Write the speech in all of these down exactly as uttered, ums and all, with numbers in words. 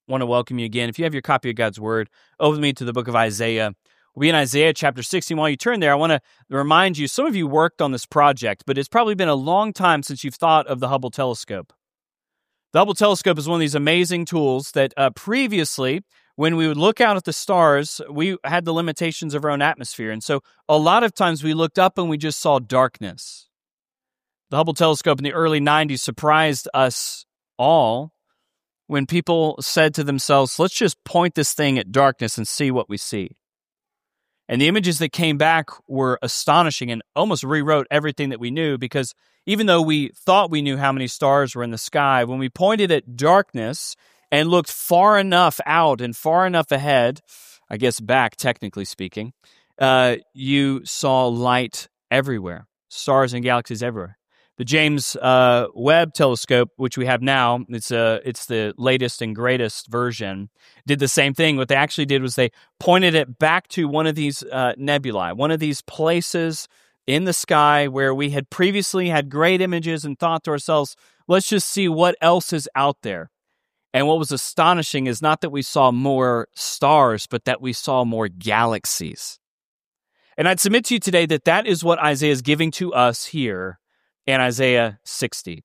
want to welcome you again. If you have your copy of God's Word, open me to the book of Isaiah. We'll be in Isaiah chapter sixty. While you turn there, I want to remind you, some of you worked on this project, but it's probably been a long time since you've thought of the Hubble telescope. The Hubble telescope is one of these amazing tools that uh, previously, when we would look out at the stars, we had the limitations of our own atmosphere. And so a lot of times we looked up and we just saw darkness. The Hubble telescope in the early nineties surprised us all when people said to themselves, let's just point this thing at darkness and see what we see. And the images that came back were astonishing and almost rewrote everything that we knew, because even though we thought we knew how many stars were in the sky, when we pointed at darkness and looked far enough out and far enough ahead, I guess back, technically speaking, uh, you saw light everywhere, stars and galaxies everywhere. The James uh, Webb telescope, which we have now, it's uh, it's the latest and greatest version, did the same thing. What they actually did was they pointed it back to one of these uh, nebulae, one of these places in the sky where we had previously had great images and thought to ourselves, let's just see what else is out there. And what was astonishing is not that we saw more stars, but that we saw more galaxies. And I'd submit to you today that that is what Isaiah is giving to us here in Isaiah sixty.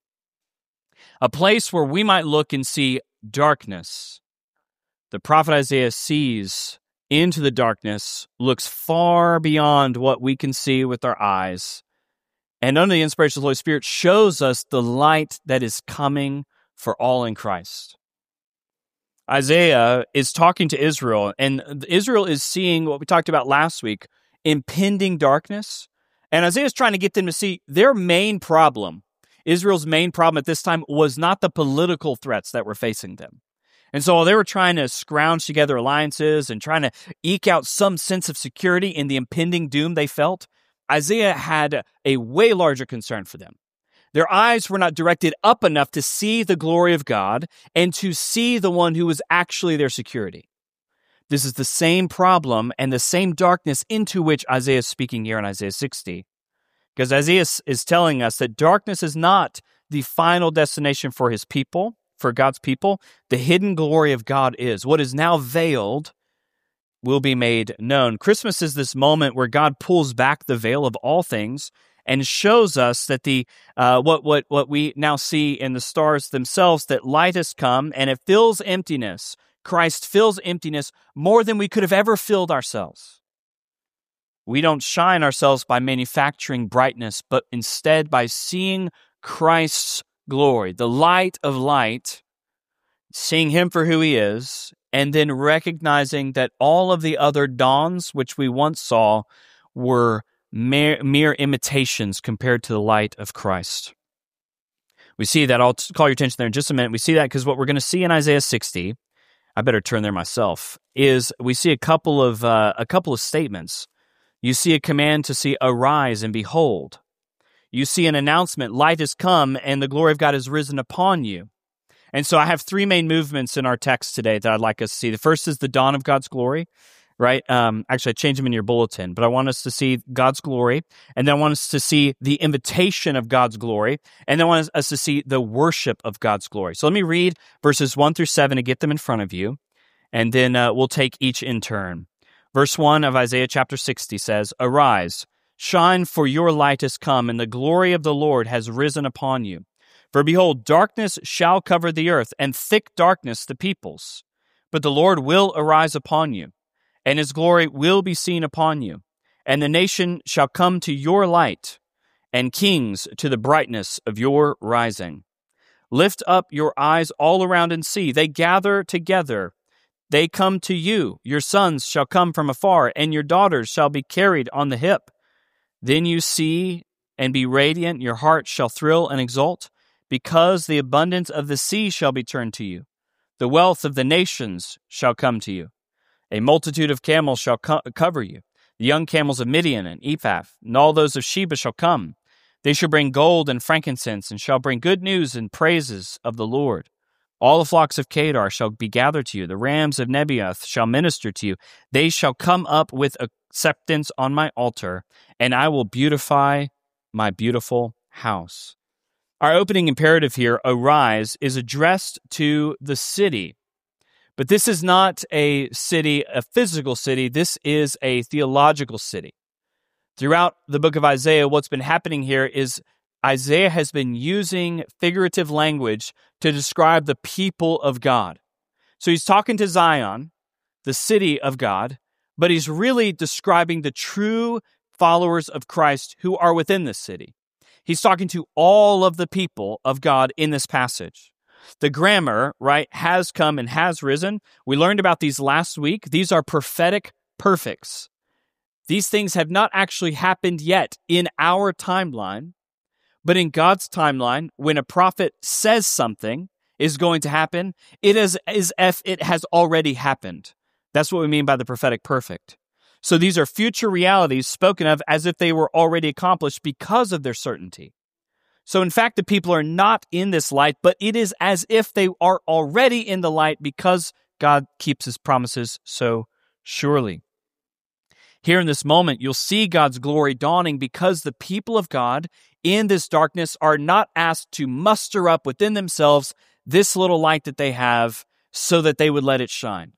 A place where we might look and see darkness. The prophet Isaiah sees into the darkness, looks far beyond what we can see with our eyes, and under the inspiration of the Holy Spirit shows us the light that is coming for all in Christ. Isaiah is talking to Israel, and Israel is seeing what we talked about last week, impending darkness. And Isaiah is trying to get them to see their main problem. Israel's main problem at this time was not the political threats that were facing them. And so while they were trying to scrounge together alliances and trying to eke out some sense of security in the impending doom they felt, Isaiah had a way larger concern for them. Their eyes were not directed up enough to see the glory of God and to see the one who was actually their security. This is the same problem and the same darkness into which Isaiah is speaking here in Isaiah sixty. Because Isaiah is telling us that darkness is not the final destination for his people, for God's people. The hidden glory of God is. What is now veiled will be made known. Christmas is this moment where God pulls back the veil of all things and shows us that the uh, what what what we now see in the stars themselves, that light has come and it fills emptiness. Christ fills emptiness more than we could have ever filled ourselves. We don't shine ourselves by manufacturing brightness, but instead by seeing Christ's glory, the light of light, seeing him for who he is, and then recognizing that all of the other dawns which we once saw were mere, mere imitations compared to the light of Christ. We see that. I'll call your attention there in just a minute. We see that because what we're going to see in Isaiah sixty, I better turn there myself, is we see a couple of uh, a couple of statements. You see a command to see, arise and behold. You see an announcement, light has come and the glory of God has risen upon you. And so I have three main movements in our text today that I'd like us to see. The first is the dawn of God's glory, right? Um, actually, I changed them in your bulletin, but I want us to see God's glory, and then I want us to see the invitation of God's glory, and then I want us to see the worship of God's glory. So let me read verses one through seven and get them in front of you, and then uh, we'll take each in turn. Verse one of Isaiah chapter sixty says, arise, shine, for your light has come, and the glory of the Lord has risen upon you. For behold, darkness shall cover the earth, and thick darkness the peoples. But the Lord will arise upon you, and his glory will be seen upon you. And the nation shall come to your light, and kings to the brightness of your rising. Lift up your eyes all around and see. They gather together. They come to you. Your sons shall come from afar, and your daughters shall be carried on the hip. Then you see and be radiant. Your heart shall thrill and exult, because the abundance of the sea shall be turned to you. The wealth of the nations shall come to you. A multitude of camels shall co- cover you. The young camels of Midian and Ephah, and all those of Sheba shall come. They shall bring gold and frankincense, and shall bring good news and praises of the Lord. All the flocks of Kedar shall be gathered to you. The rams of Nebaioth shall minister to you. They shall come up with acceptance on my altar, and I will beautify my beautiful house. Our opening imperative here, arise, is addressed to the city. But this is not a city, a physical city. This is a theological city. Throughout the book of Isaiah, what's been happening here is Isaiah has been using figurative language to describe the people of God. So he's talking to Zion, the city of God, but he's really describing the true followers of Christ who are within this city. He's talking to all of the people of God in this passage. The grammar, right, has come and has risen. We learned about these last week. These are prophetic perfects. These things have not actually happened yet in our timeline, but in God's timeline, when a prophet says something is going to happen, it is as if it has already happened. That's what we mean by the prophetic perfect. So these are future realities spoken of as if they were already accomplished because of their certainty. So in fact, the people are not in this light, but it is as if they are already in the light because God keeps his promises so surely. Here in this moment, you'll see God's glory dawning because the people of God in this darkness are not asked to muster up within themselves this little light that they have so that they would let it shine.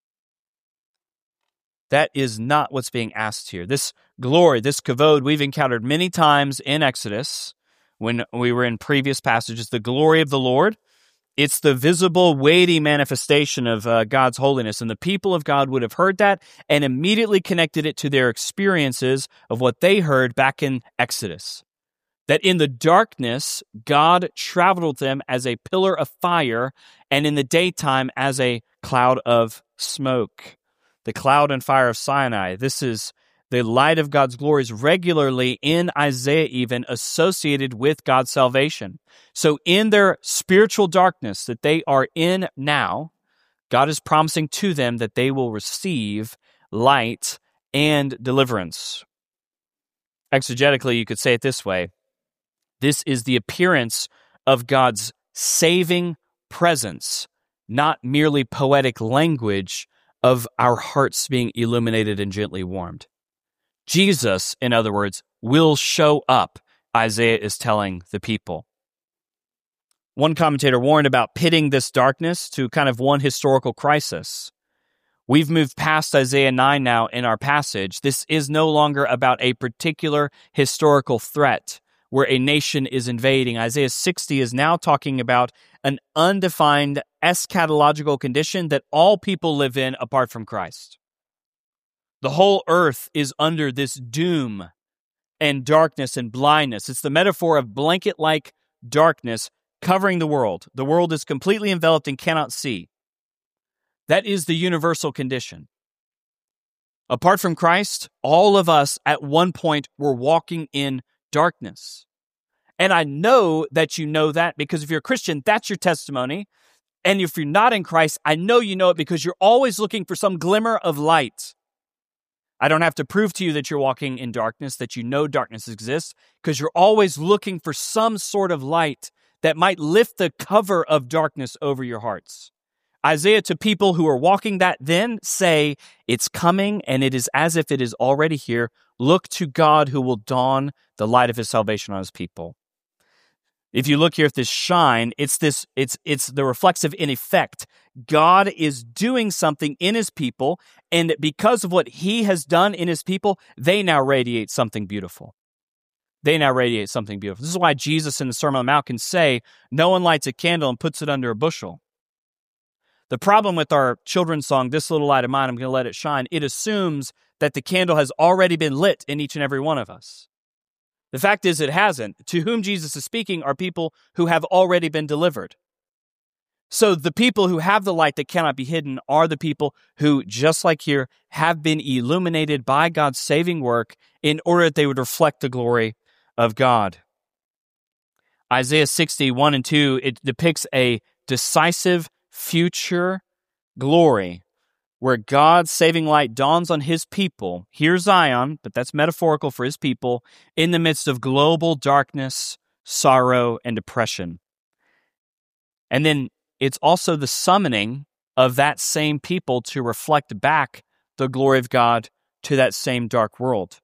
That is not what's being asked here. This glory, this kavod, we've encountered many times in Exodus when we were in previous passages. The glory of the Lord, it's the visible, weighty manifestation of uh, God's holiness. And the people of God would have heard that and immediately connected it to their experiences of what they heard back in Exodus. That in the darkness, God traveled with them as a pillar of fire, and in the daytime as a cloud of smoke. The cloud and fire of Sinai. This is the light of God's glories regularly in Isaiah even associated with God's salvation. So in their spiritual darkness that they are in now, God is promising to them that they will receive light and deliverance. Exegetically, you could say it this way. This is the appearance of God's saving presence, not merely poetic language of our hearts being illuminated and gently warmed. Jesus, in other words, will show up, Isaiah is telling the people. One commentator warned about pitting this darkness to kind of one historical crisis. We've moved past Isaiah nine now in our passage. This is no longer about a particular historical threat where a nation is invading. Isaiah sixty is now talking about an undefined eschatological condition that all people live in apart from Christ. The whole earth is under this doom and darkness and blindness. It's the metaphor of blanket-like darkness covering the world. The world is completely enveloped and cannot see. That is the universal condition. Apart from Christ, all of us at one point were walking in darkness. And I know that you know that because if you're a Christian, that's your testimony. And if you're not in Christ, I know you know it because you're always looking for some glimmer of light. I don't have to prove to you that you're walking in darkness, that you know darkness exists, because you're always looking for some sort of light that might lift the cover of darkness over your hearts. Isaiah to people who are walking that then say, it's coming and it is as if it is already here. Look to God who will dawn the light of his salvation on his people. If you look here at this shine, it's this, it's it's the reflexive in effect. God is doing something in his people, and because of what he has done in his people, they now radiate something beautiful. They now radiate something beautiful. This is why Jesus in the Sermon on the Mount can say, no one lights a candle and puts it under a bushel. The problem with our children's song, This Little Light of Mine, I'm going to let it shine, it assumes that the candle has already been lit in each and every one of us. The fact is it hasn't. To whom Jesus is speaking are people who have already been delivered. So the people who have the light that cannot be hidden are the people who, just like here, have been illuminated by God's saving work in order that they would reflect the glory of God. Isaiah sixty, one and two, it depicts a decisive future glory where God's saving light dawns on his people, here Zion, but that's metaphorical for his people, in the midst of global darkness, sorrow, and depression. And then it's also the summoning of that same people to reflect back the glory of God to that same dark world.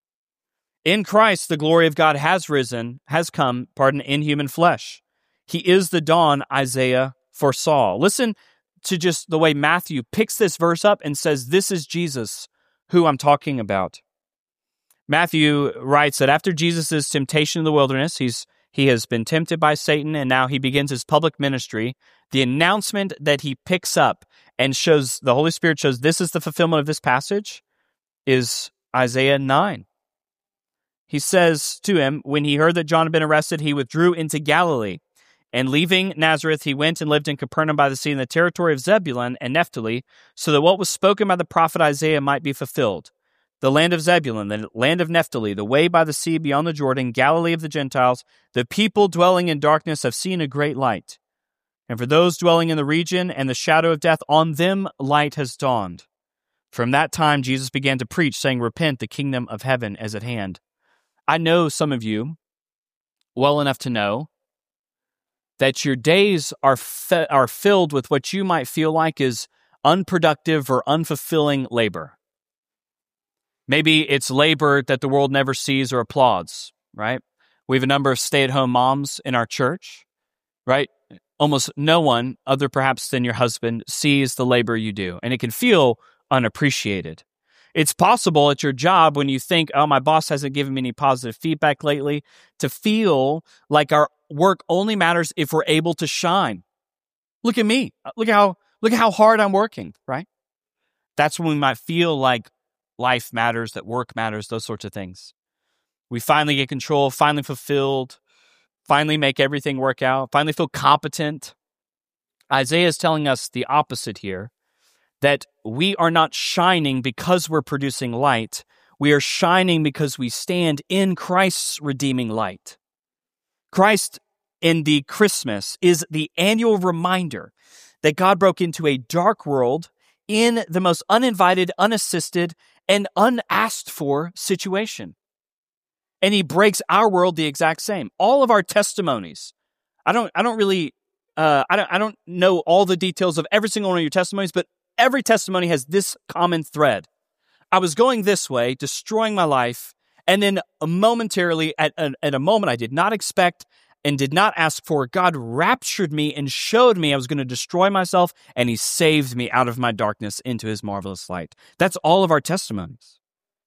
In Christ, the glory of God has risen, has come, pardon, in human flesh. He is the dawn Isaiah foresaw. Listen to just the way Matthew picks this verse up and says, this is Jesus who I'm talking about. Matthew writes that after Jesus' temptation in the wilderness, he's he has been tempted by Satan, and now he begins his public ministry. The announcement that he picks up and shows, the Holy Spirit shows this is the fulfillment of this passage, is Isaiah nine. He says to him, when he heard that John had been arrested, he withdrew into Galilee. And leaving Nazareth, he went and lived in Capernaum by the sea in the territory of Zebulun and Naphtali, so that what was spoken by the prophet Isaiah might be fulfilled. The land of Zebulun, the land of Naphtali, the way by the sea beyond the Jordan, Galilee of the Gentiles, the people dwelling in darkness have seen a great light. And for those dwelling in the region and the shadow of death, on them light has dawned. From that time, Jesus began to preach, saying, repent, the kingdom of heaven is at hand. I know some of you well enough to know that your days are fe- are filled with what you might feel like is unproductive or unfulfilling labor. Maybe it's labor that the world never sees or applauds, right? We have a number of stay-at-home moms in our church, right? Almost no one, other perhaps than your husband, sees the labor you do, and it can feel unappreciated. It's possible at your job when you think, oh, my boss hasn't given me any positive feedback lately, to feel like our work only matters if we're able to shine. Look at me. Look at how look at how hard I'm working, right? That's when we might feel like life matters, that work matters, those sorts of things. We finally get control, finally fulfilled, finally make everything work out, finally feel competent. Isaiah is telling us the opposite here, that we are not shining because we're producing light. We are shining because we stand in Christ's redeeming light. Christ in the Christmas is the annual reminder that God broke into a dark world in the most uninvited, unassisted, and unasked for situation. And he breaks our world the exact same. All of our testimonies, I don't I don't really uh, I don't I don't know all the details of every single one of your testimonies, but every testimony has this common thread. I was going this way, destroying my life, and then momentarily, at a, at a moment I did not expect and did not ask for, God raptured me and showed me I was going to destroy myself, and he saved me out of my darkness into his marvelous light. That's all of our testimonies.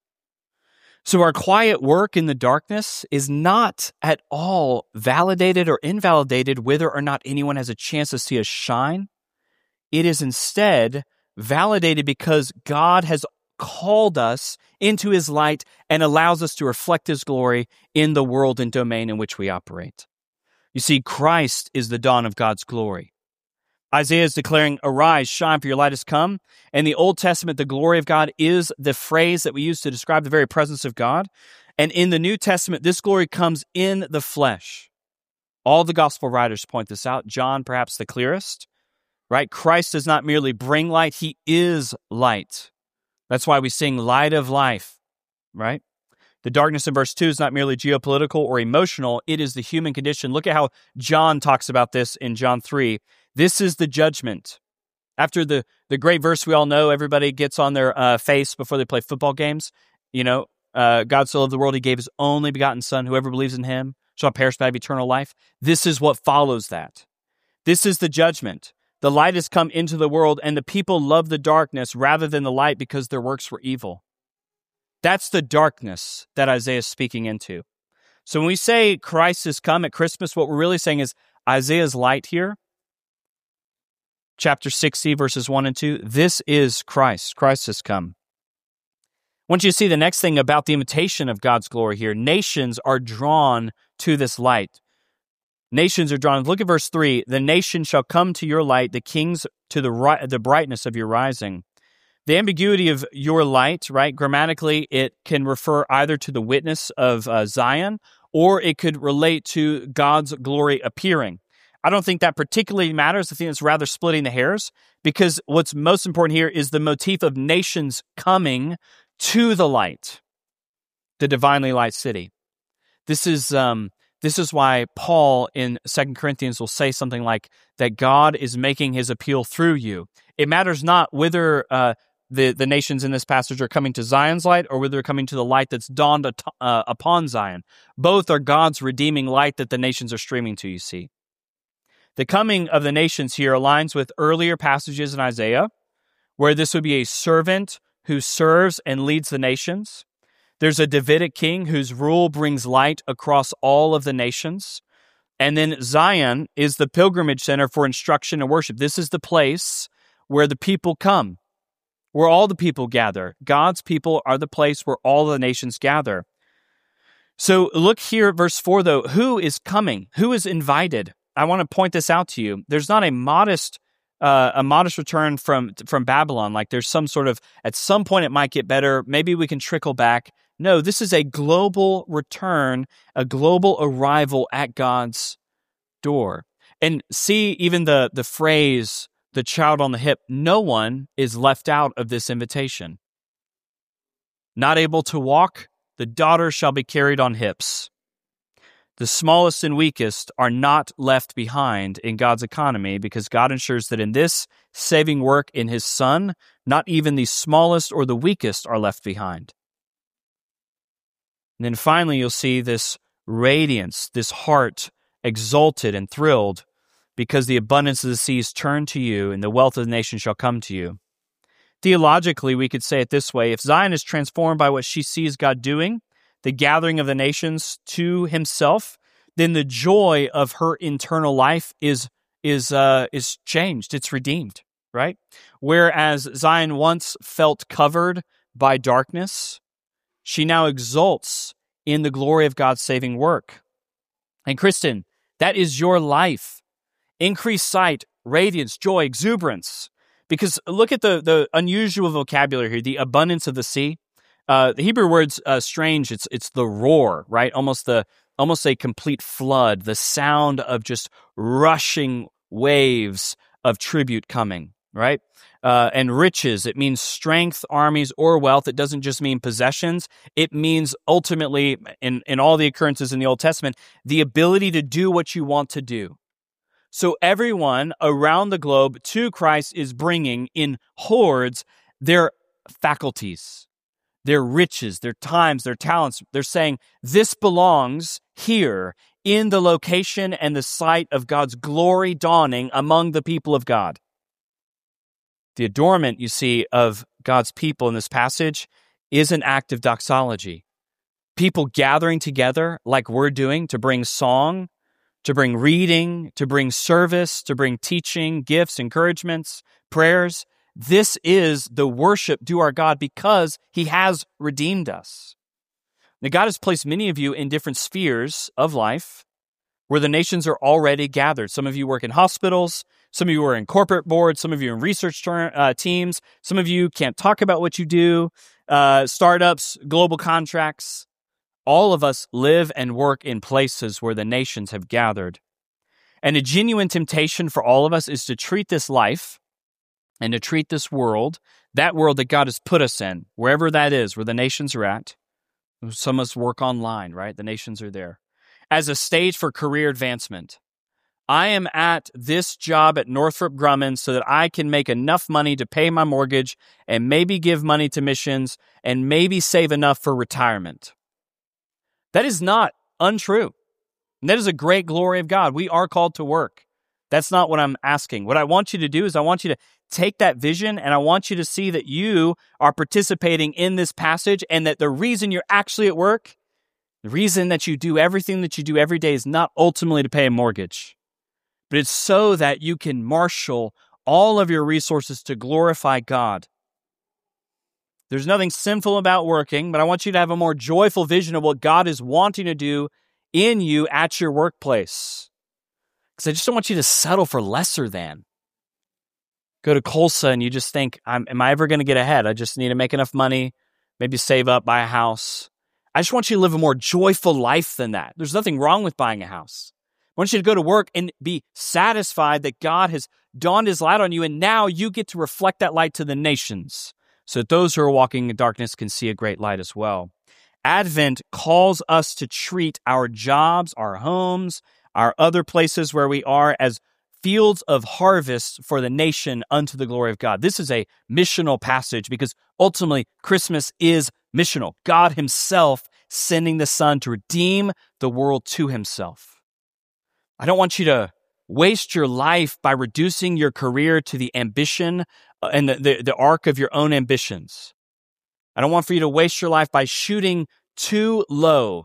So our quiet work in the darkness is not at all validated or invalidated whether or not anyone has a chance to see us shine. It is instead validated because God has called us into his light and allows us to reflect his glory in the world and domain in which we operate. You see, Christ is the dawn of God's glory. Isaiah is declaring, arise, shine, for your light has come. In the Old Testament, the glory of God is the phrase that we use to describe the very presence of God. And in the New Testament, this glory comes in the flesh. All the gospel writers point this out. John, perhaps the clearest, right? Christ does not merely bring light, he is light. That's why we sing light of life, right? The darkness in verse two is not merely geopolitical or emotional, it is the human condition. Look at how John talks about this in John three. This is the judgment. After the, the great verse we all know, everybody gets on their uh, face before they play football games. You know, uh, God so loved the world, he gave his only begotten Son. Whoever believes in him shall not perish but have eternal life. This is what follows that. This is the judgment. The light has come into the world, and the people love the darkness rather than the light because their works were evil. That's the darkness that Isaiah is speaking into. So when we say Christ has come at Christmas, what we're really saying is Isaiah's light here, chapter sixty, verses one and two, this is Christ. Christ has come. I want you to see the next thing about the invitation of God's glory here. Nations are drawn to this light. Nations are drawn. Look at verse three. The nation shall come to your light, the kings to the ri- the brightness of your rising. The ambiguity of your light, right? Grammatically, it can refer either to the witness of uh, Zion, or it could relate to God's glory appearing. I don't think that particularly matters. I think it's rather splitting the hairs, because what's most important here is the motif of nations coming to the light, the divinely light city. This is um, this is why Paul in Second Corinthians will say something like that God is making his appeal through you. It matters not whether uh, the, the nations in this passage are coming to Zion's light or whether they're coming to the light that's dawned at, uh, upon Zion. Both are God's redeeming light that the nations are streaming to, you see. The coming of the nations here aligns with earlier passages in Isaiah, where this would be a servant who serves and leads the nations. There's a Davidic king whose rule brings light across all of the nations. And then Zion is the pilgrimage center for instruction and worship. This is the place where the people come, where all the people gather. God's people are the place where all the nations gather. So look here at verse four, though. Who is coming? Who is invited? I want to point this out to you. There's not a modest uh, a modest return from, from Babylon, like there's some sort of, at some point it might get better, maybe we can trickle back. No, this is a global return, a global arrival at God's door. And see even the, the phrase, the child on the hip, no one is left out of this invitation. Not able to walk, the daughter shall be carried on hips. The smallest and weakest are not left behind in God's economy because God ensures that in this saving work in His Son, not even the smallest or the weakest are left behind. And then finally, you'll see this radiance, this heart exalted and thrilled because the abundance of the seas turn to you and the wealth of the nations shall come to you. Theologically, we could say it this way. If Zion is transformed by what she sees God doing, the gathering of the nations to Himself, then the joy of her internal life is is uh, is changed. It's redeemed, right? Whereas Zion once felt covered by darkness, she now exults in the glory of God's saving work. And Kristen, that is your life. Increased sight, radiance, joy, exuberance. Because look at the, the unusual vocabulary here, the abundance of the sea. Uh, the Hebrew word's uh, strange. It's it's the roar, right? Almost the almost a complete flood, the sound of just rushing waves of tribute coming, right? Uh, and riches, it means strength, armies, or wealth. It doesn't just mean possessions. It means ultimately, in, in all the occurrences in the Old Testament, the ability to do what you want to do. So everyone around the globe to Christ is bringing in hordes their faculties, their riches, their times, their talents. They're saying, this belongs here in the location and the sight of God's glory dawning among the people of God. The adornment, you see, of God's people in this passage is an act of doxology. People gathering together like we're doing to bring song, to bring reading, to bring service, to bring teaching, gifts, encouragements, prayers. This is the worship due our God because He has redeemed us. Now, God has placed many of you in different spheres of life where the nations are already gathered. Some of you work in hospitals. Some of you are in corporate boards. Some of you are in research uh, teams. Some of you can't talk about what you do. Uh, startups, global contracts. All of us live and work in places where the nations have gathered. And a genuine temptation for all of us is to treat this life and to treat this world, that world that God has put us in, wherever that is, where the nations are at. Some of us work online, right? The nations are there. As a stage for career advancement. I am at this job at Northrop Grumman so that I can make enough money to pay my mortgage and maybe give money to missions and maybe save enough for retirement. That is not untrue. And that is a great glory of God. We are called to work. That's not what I'm asking. What I want you to do is I want you to take that vision and I want you to see that you are participating in this passage and that the reason you're actually at work, the reason that you do everything that you do every day is not ultimately to pay a mortgage, but it's so that you can marshal all of your resources to glorify God. There's nothing sinful about working, but I want you to have a more joyful vision of what God is wanting to do in you at your workplace. Because I just don't want you to settle for lesser than. Go to Colsa and you just think, I'm, am I ever going to get ahead? I just need to make enough money, maybe save up, buy a house. I just want you to live a more joyful life than that. There's nothing wrong with buying a house. I want you to go to work and be satisfied that God has dawned His light on you, and now you get to reflect that light to the nations, so that those who are walking in darkness can see a great light as well. Advent calls us to treat our jobs, our homes, our other places where we are as fields of harvest for the nation unto the glory of God. This is a missional passage because ultimately Christmas is missional. God Himself sending the Son to redeem the world to Himself. I don't want you to waste your life by reducing your career to the ambition and the, the, the arc of your own ambitions. I don't want for you to waste your life by shooting too low.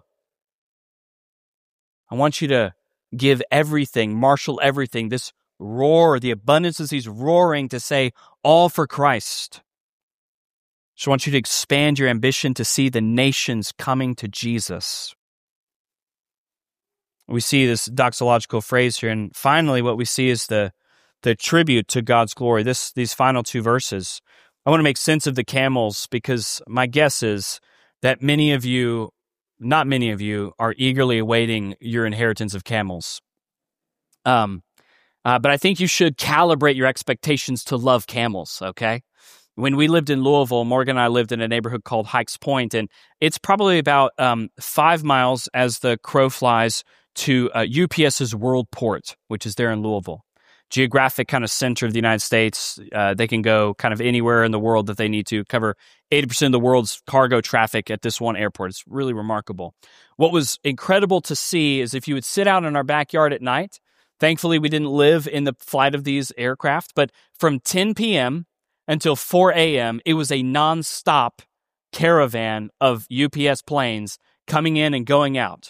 I want you to give everything, marshal everything, this roar, the abundance as he's roaring to say, all for Christ. So I want you to expand your ambition to see the nations coming to Jesus. We see this doxological phrase here, and finally what we see is the, the tribute to God's glory. This These final two verses. I want to make sense of the camels because my guess is that many of you, not many of you, are eagerly awaiting your inheritance of camels. Um, uh, but I think you should calibrate your expectations to love camels, okay? When we lived in Louisville, Morgan and I lived in a neighborhood called Hikes Point, and it's probably about um, five miles as the crow flies to uh, U P S's World Port, which is there in Louisville. Geographic kind of center of the United States. Uh, they can go kind of anywhere in the world that they need to, cover eighty percent of the world's cargo traffic at this one airport. It's really remarkable. What was incredible to see is if you would sit out in our backyard at night, thankfully we didn't live in the flight of these aircraft, but from ten p.m. until four a.m., it was a nonstop caravan of U P S planes coming in and going out.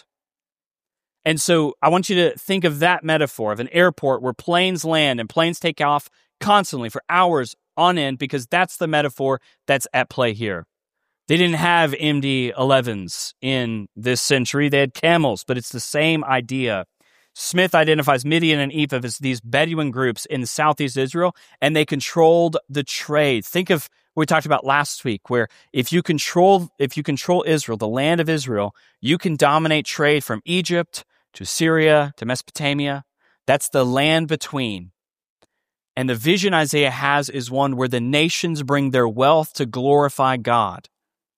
And so I want you to think of that metaphor of an airport where planes land and planes take off constantly for hours on end, because that's the metaphor that's at play here. They didn't have M D elevens in this century. They had camels, but it's the same idea. Smith identifies Midian and Ephah as these Bedouin groups in southeast Israel, and they controlled the trade. Think of what we talked about last week, where if you control if you control Israel, the land of Israel, you can dominate trade from Egypt to Syria to Mesopotamia. That's the land between. And the vision Isaiah has is one where the nations bring their wealth to glorify God.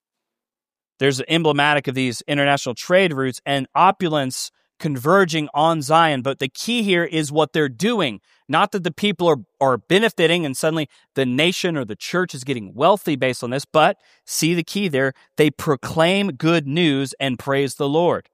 There's emblematic of these international trade routes and opulence converging on Zion, but the key here is what they're doing. Not that the people are, are benefiting and suddenly the nation or the church is getting wealthy based on this, but see the key there, they proclaim good news and praise the Lord.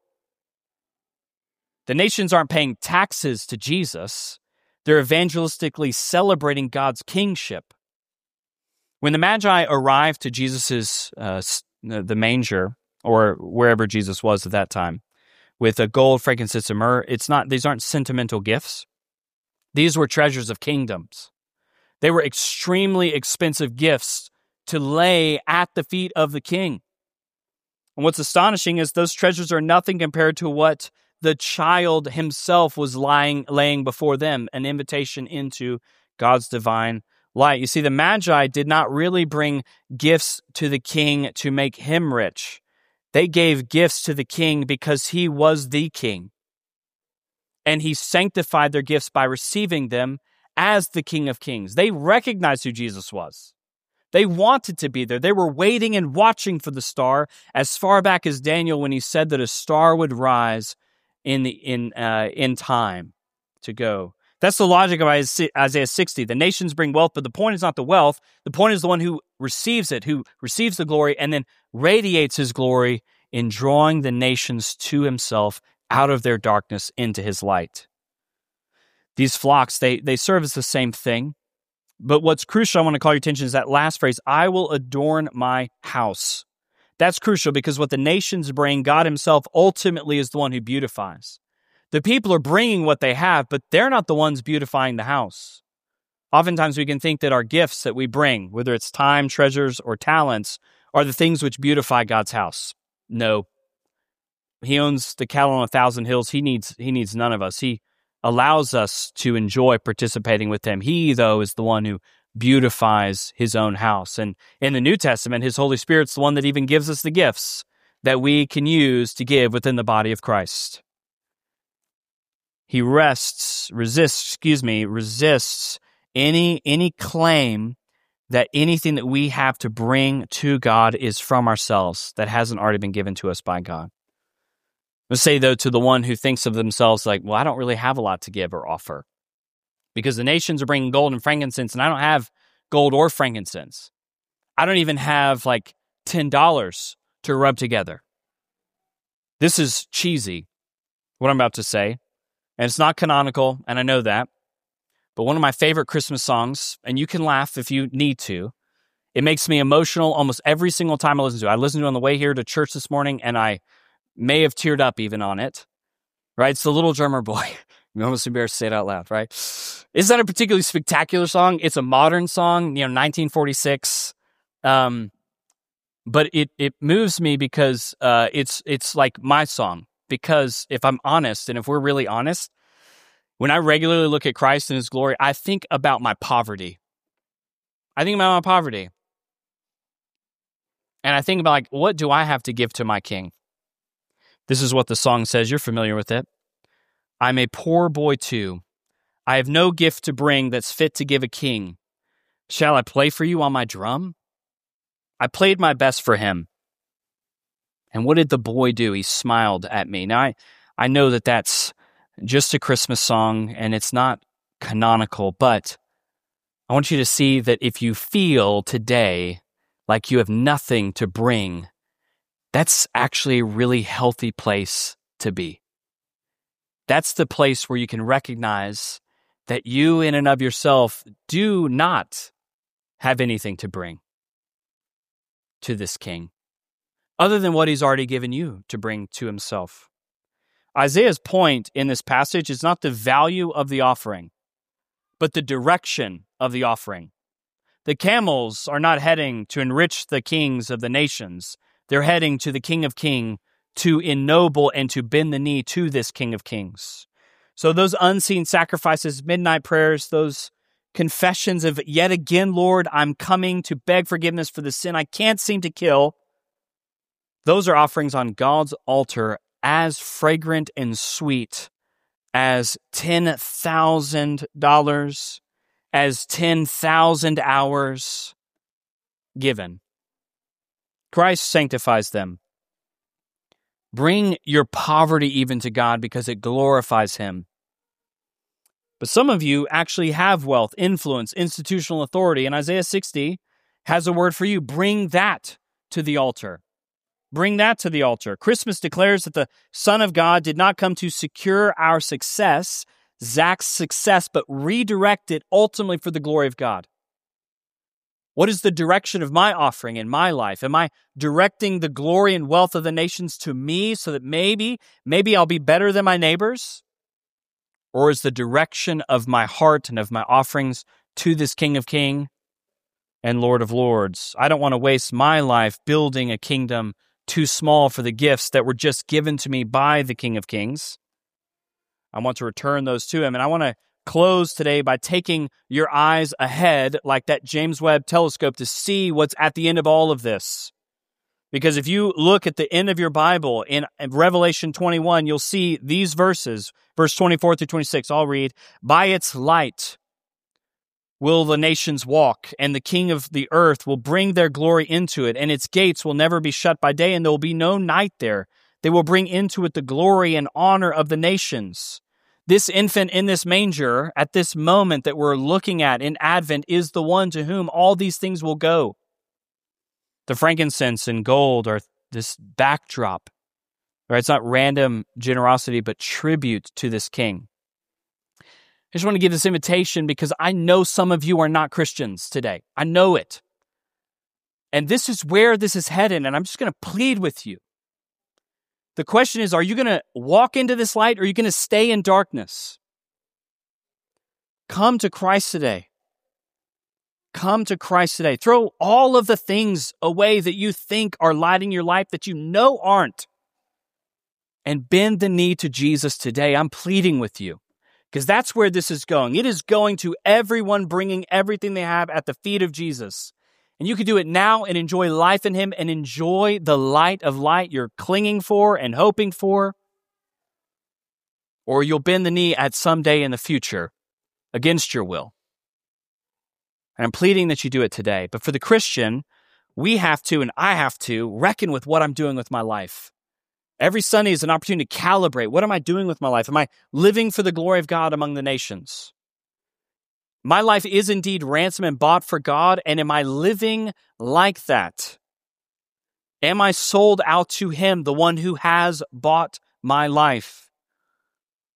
The nations aren't paying taxes to Jesus. They're evangelistically celebrating God's kingship. When the Magi arrived to Jesus's uh, the manger, or wherever Jesus was at that time, with a gold, frankincense, and myrrh, it's not; these aren't sentimental gifts. These were treasures of kingdoms. They were extremely expensive gifts to lay at the feet of the king. And what's astonishing is those treasures are nothing compared to what the child himself was lying, laying before them, an invitation into God's divine light. You see, the Magi did not really bring gifts to the king to make him rich. They gave gifts to the king because he was the king. And he sanctified their gifts by receiving them as the King of Kings. They recognized who Jesus was. They wanted to be there. They were waiting and watching for the star as far back as Daniel, when he said that a star would rise in the in uh, in time to go. That's the logic of Isaiah sixty. The nations bring wealth, but the point is not the wealth. The point is the one who receives it, who receives the glory and then radiates his glory in drawing the nations to himself out of their darkness into his light. These flocks, they, they serve as the same thing. But what's crucial, I want to call your attention, is that last phrase, I will adorn my house. That's crucial because what the nations bring, God himself ultimately is the one who beautifies. The people are bringing what they have, but they're not the ones beautifying the house. Oftentimes we can think that our gifts that we bring, whether it's time, treasures, or talents, are the things which beautify God's house. No. He owns the cattle on a thousand hills. He needs, he needs none of us. He allows us to enjoy participating with him. He, though, is the one who beautifies his own house. And in the New Testament, his Holy Spirit's the one that even gives us the gifts that we can use to give within the body of Christ. He rests, resists, excuse me, resists any, any claim that anything that we have to bring to God is from ourselves, that hasn't already been given to us by God. Let's say, though, to the one who thinks of themselves like, well, I don't really have a lot to give or offer, because the nations are bringing gold and frankincense, and I don't have gold or frankincense. I don't even have like ten dollars to rub together. This is cheesy, what I'm about to say. And it's not canonical, and I know that. But one of my favorite Christmas songs, and you can laugh if you need to, it makes me emotional almost every single time I listen to it. I listened to it on the way here to church this morning, and I may have teared up even on it. Right? It's The Little Drummer Boy. You almost embarrassed to say it out loud, right? It's not a particularly spectacular song. It's a modern song, you know, nineteen forty-six. Um, but it it moves me because uh, it's it's like my song. Because if I'm honest, and if we're really honest, when I regularly look at Christ and His glory, I think about my poverty. I think about my poverty. And I think about, like, what do I have to give to my King? This is what the song says. You're familiar with it. I'm a poor boy too. I have no gift to bring that's fit to give a king. Shall I play for you on my drum? I played my best for him. And what did the boy do? He smiled at me. Now, I, I know that that's just a Christmas song, and it's not canonical, but I want you to see that if you feel today like you have nothing to bring, that's actually a really healthy place to be. That's the place where you can recognize that you in and of yourself do not have anything to bring to this King, other than what He's already given you to bring to Himself. Isaiah's point in this passage is not the value of the offering, but the direction of the offering. The camels are not heading to enrich the kings of the nations. They're heading to the King of Kings, to ennoble and to bend the knee to this King of Kings. So those unseen sacrifices, midnight prayers, those confessions of, yet again, Lord, I'm coming to beg forgiveness for the sin I can't seem to kill, those are offerings on God's altar as fragrant and sweet as ten thousand dollars, as ten thousand hours given. Christ sanctifies them. Bring your poverty even to God because it glorifies Him. But some of you actually have wealth, influence, institutional authority, and Isaiah sixty has a word for you. Bring that to the altar. Bring that to the altar. Christmas declares that the Son of God did not come to secure our success, Zach's success, but redirect it ultimately for the glory of God. What is the direction of my offering in my life? Am I directing the glory and wealth of the nations to me so that maybe, maybe I'll be better than my neighbors? Or is the direction of my heart and of my offerings to this King of Kings and Lord of Lords? I don't want to waste my life building a kingdom too small for the gifts that were just given to me by the King of Kings. I want to return those to Him. And I want to close today by taking your eyes ahead like that James Webb telescope to see what's at the end of all of this. Because if you look at the end of your Bible in Revelation twenty-one, you'll see these verses, verse twenty-four through twenty-six. I'll read. By its light will the nations walk, and the King of the earth will bring their glory into it, and its gates will never be shut by day, and there will be no night there. They will bring into it the glory and honor of the nations. This infant in this manger, at this moment that we're looking at in Advent, is the one to whom all these things will go. The frankincense and gold are this backdrop. Right? It's not random generosity, but tribute to this King. I just want to give this invitation because I know some of you are not Christians today. I know it. And this is where this is headed, and I'm just going to plead with you. The question is, are you going to walk into this light or are you going to stay in darkness? Come to Christ today. Come to Christ today. Throw all of the things away that you think are lighting your life that you know aren't. And bend the knee to Jesus today. I'm pleading with you because that's where this is going. It is going to everyone bringing everything they have at the feet of Jesus. And you can do it now and enjoy life in Him and enjoy the light of light you're clinging for and hoping for. Or you'll bend the knee at some day in the future against your will. And I'm pleading that you do it today. But for the Christian, we have to, and I have to, reckon with what I'm doing with my life. Every Sunday is an opportunity to calibrate. What am I doing with my life? Am I living for the glory of God among the nations? My life is indeed ransomed and bought for God, and am I living like that? Am I sold out to Him, the one who has bought my life?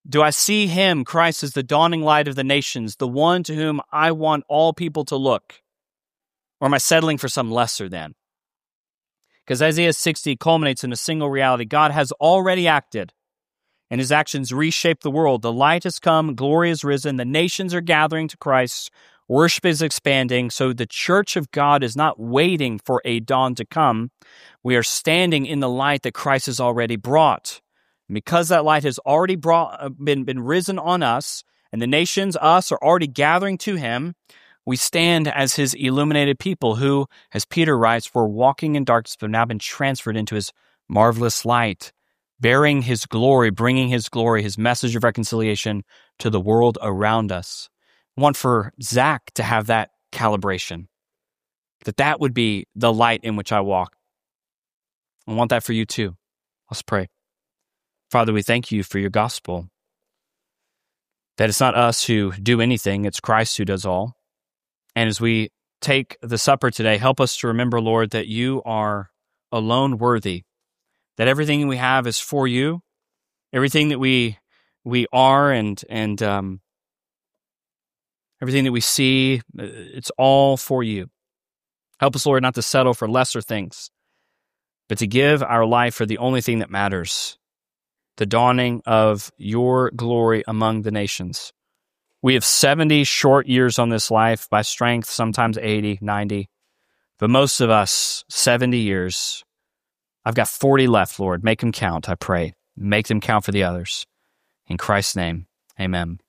Do I see him, Christ, as the dawning light of the nations, the one to whom I want all people to look? Or am I settling for some lesser than? Because Isaiah sixty culminates in a single reality. God has already acted, and his actions reshape the world. The light has come, glory has risen, the nations are gathering to Christ, worship is expanding, so the church of God is not waiting for a dawn to come. We are standing in the light that Christ has already brought. And because that light has already brought, been, been risen on us, and the nations, us, are already gathering to him, we stand as his illuminated people who, as Peter writes, were walking in darkness but have now been transferred into his marvelous light, bearing his glory, bringing his glory, his message of reconciliation to the world around us. I want for Zach to have that calibration, that that would be the light in which I walk. I want that for you too. Let's pray. Father, we thank you for your gospel, that it's not us who do anything, it's Christ who does all. And as we take the supper today, help us to remember, Lord, that you are alone worthy, that everything we have is for you, everything that we we are and and um, everything that we see, it's all for you. Help us, Lord, not to settle for lesser things, but to give our life for the only thing that matters, the dawning of your glory among the nations. We have seventy short years on this life, by strength, sometimes eighty, ninety, but most of us, seventy years. I've got forty left, Lord. Make them count, I pray. Make them count for the others. In Christ's name, amen.